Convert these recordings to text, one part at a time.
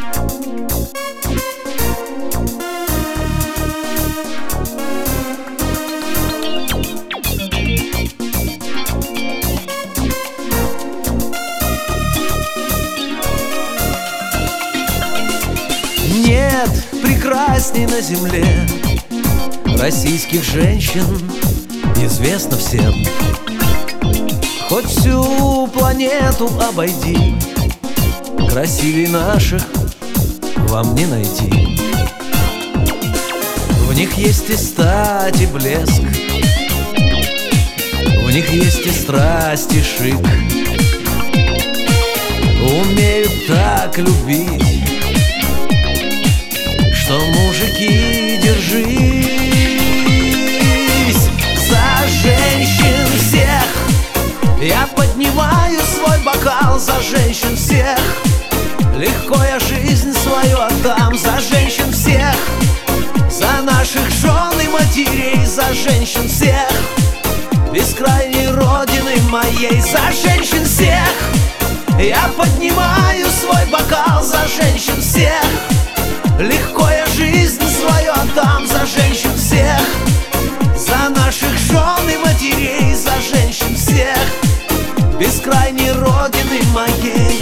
Нет прекрасней на земле российских женщин, известно всем. Хоть всю планету обойди, красивей наших вам не найти. В них есть и стать, и блеск, в них есть и страсть, и шик. Умеют так любить, что мужики, держись за женщин всех. Я поднимаю свой бокал за женщин всех. Легко я жизнь свою отдам за женщин всех, за наших жен и матерей, за женщин всех, бескрайней родины моей, за женщин всех. Я поднимаю свой бокал за женщин всех. Легко я жизнь свою отдам за женщин всех, за наших жен и матерей, за женщин всех, бескрайней родины моей.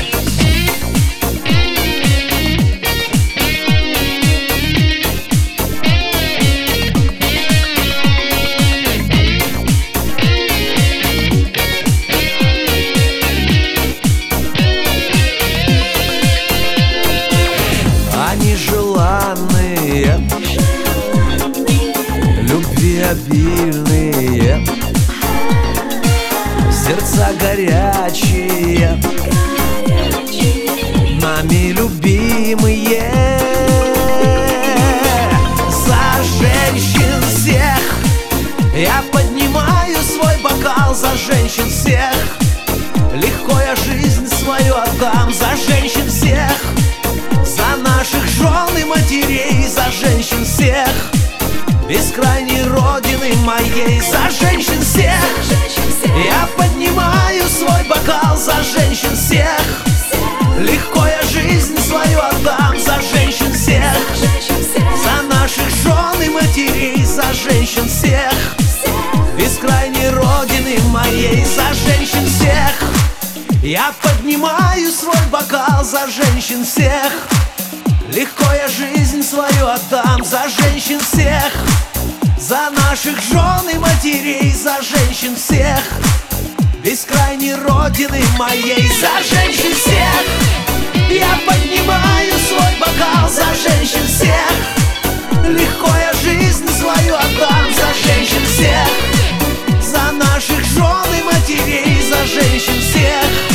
Они желанные, любви обильные, сердца горячие, нами любимые. За женщин всех я поднимаю свой бокал, за женщин всех. Легко я жизнь свою отдам за женщин всех, за наших жен и матерей, за женщин всех, бескрайней родины моей, за женщин всех. Я поднимаю свой бокал за женщин всех. Легко я жизнь свою отдам за женщин всех, за наших жен и матерей, за женщин всех, бескрайней родины моей, за женщин всех. Я поднимаю свой бокал за женщин всех. Легко я жизнь свою отдам за женщин всех, за наших жен и матерей, за женщин всех, бескрайней родины моей, за женщин всех. Я поднимаю свой бокал за женщин всех. Легко я жизнь свою отдам за женщин всех, за наших жен и матерей, за женщин всех,